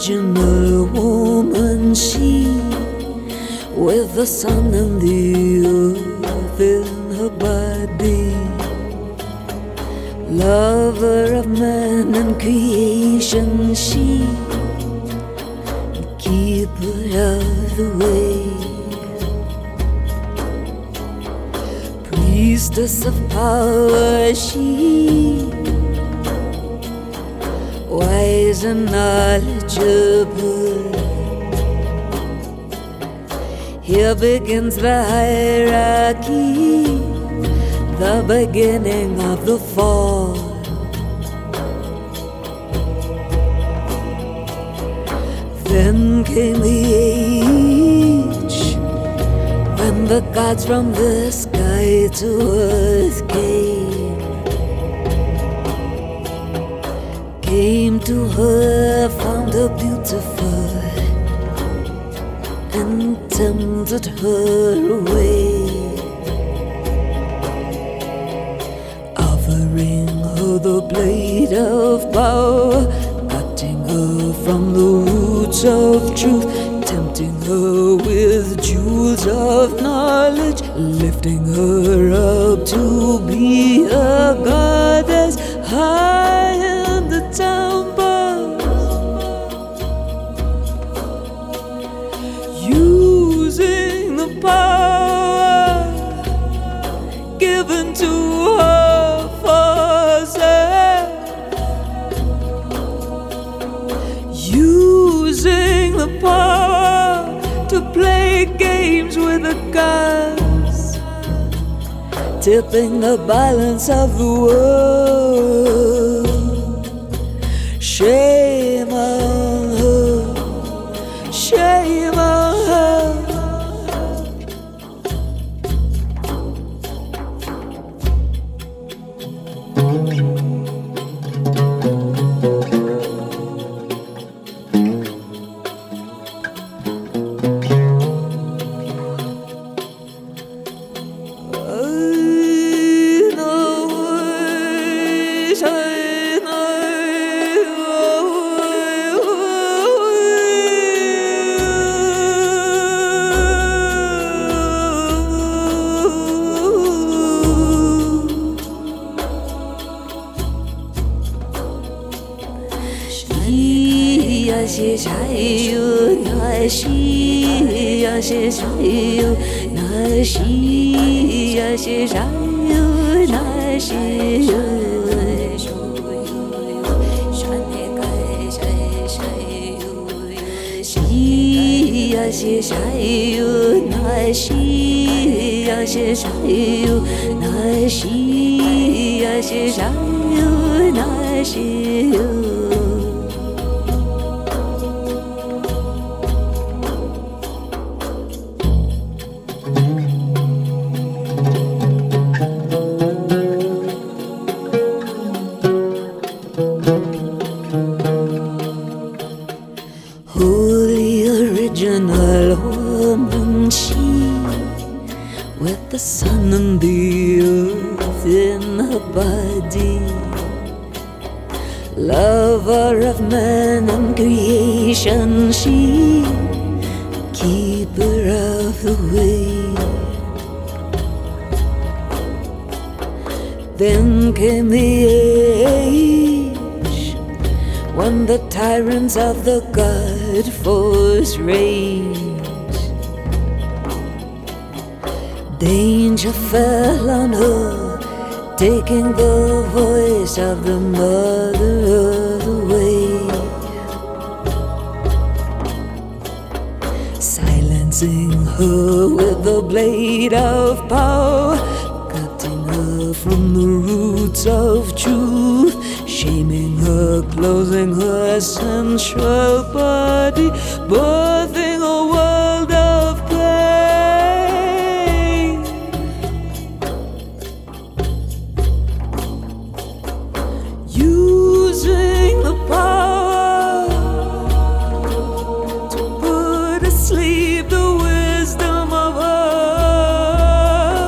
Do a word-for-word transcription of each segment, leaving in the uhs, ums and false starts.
original woman, she, with the sun and the earth in her body, lover of man and creation, she, keeper of the way, priestess of power, she, wise and knowledgeable. Here begins the hierarchy, the beginning of the fall. Then came the age when the gods from the sky to earth came, came to her, found her beautiful, and tempted her away, offering her the blade of power, cutting her from the roots of truth, tempting her with jewels of knowledge, lifting her up to be a goddess high in the temple, using the power given to her for herself, using the power to play games with the gods, tipping the balance of the world. Shame on her, shame on her. Holy original woman, she, with the sun and the earth in her body, lover of man and creation, she, keeper of the way. Then came the age when the tyrants of the God force rage, danger fell on her, taking the voice of the mother away, silencing her with the blade of power, cutting her from the roots of truth, shaming her, closing her sensual body, birthing a world of pain, using the power to put asleep the wisdom of her,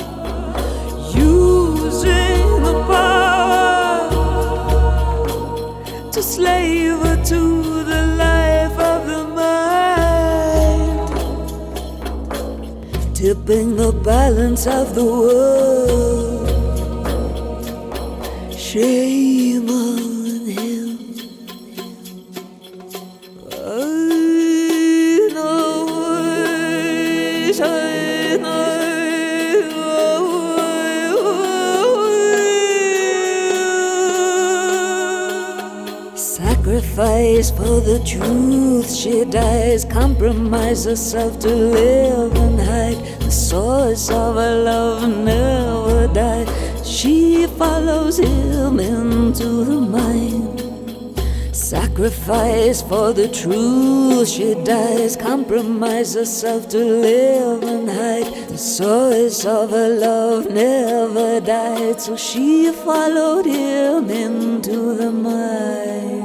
using the power to slave her to the light. tipping the balance of the world. Shame on him. I know, I know. Sacrifice for the truth, she dies. Compromise herself to live and hide. The source of her love never died. She follows him into the mind. Sacrifice for the truth, she dies. Compromise herself to live and hide. The source of her love never died, so she followed him into the mind.